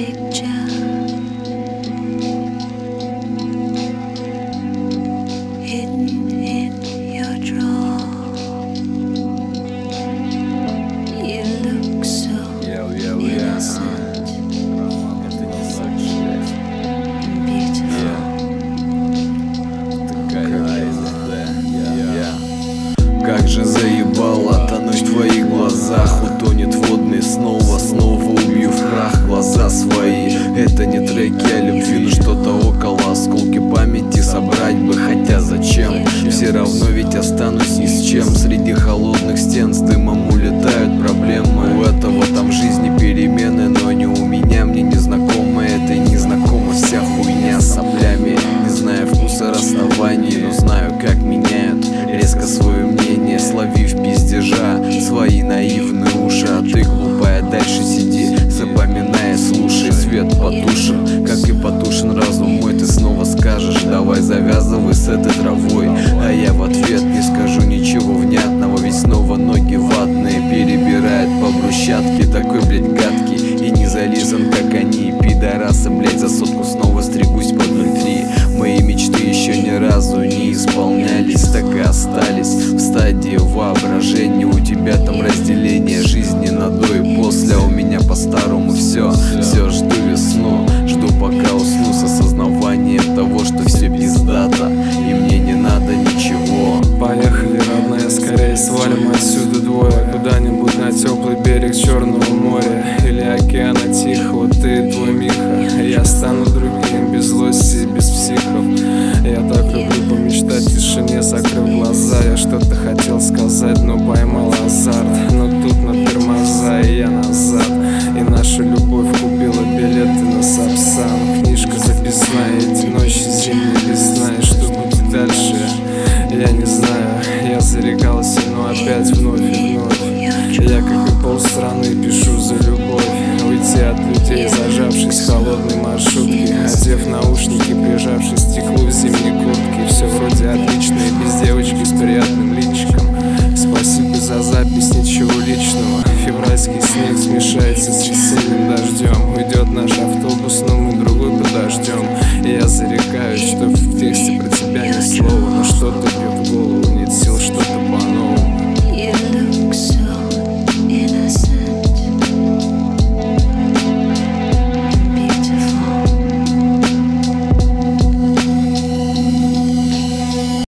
picture hidden in your drawer. You look so innocent and beautiful. Как же заебало тонуть в твоих глазах. Утонет водный снова убью в прах глаза свои. Это не треки о любви, но что-то около. Осколки памяти собрать бы, хотя зачем? Все равно ведь останусь ни с чем. Среди холодных стен с дымом улетают проблемы. У этого там в жизни перемены, но не у меня. Мне незнакомо это и незнакома вся хуйня с соплями. Не знаю вкуса расставаний, но знаю, как меняют резко свое мнение, словив пиздежа свои наивные уши. А ты, глупая, дальше сиди, запоминая, слушай. Свет потушен, как и потушен разум мой. Ты снова скажешь: давай завязывай с этой травой. А я в ответ не скажу ничего внятного, ведь снова ноги ватные перебирают по брусчатке. Такой, блядь, гадкий и не зализан, как они. Пидорасы, блядь, за сотку снова стригусь под 0,3. Мои мечты еще ни разу не исполнялись, так и остались в стадии воображения. У тебя там разделение жизни на до и после, а у меня по-старому все жду весну, жду пока усну с осознаванием того, что все пиздато и мне не надо ничего. Поехали, родная, скорее свалим отсюда двое, куда-нибудь на теплый берег Черного моря или океана Тихого. Ты и твой Миха, я стану другим, без злости и без психов. Я так люблю помечтать в тишине, закрыв глаза. Я что-то хотел сказать, но поймал азарт. Но тут на тормоза и я назад. И наша любовь купила билеты на Сапсан. Книжка записная, эти ночи зимние без сна. И что будет дальше, я не знаю. Я зарекался, но опять вновь и вновь. Я, как и полстраны, пишу за любовь. Уйти от людей, зажавшись в холодной маршрутке, одев наушники, прижавшись к стеклу в зимней куртке. Все вроде отлично, и без девочки с приятным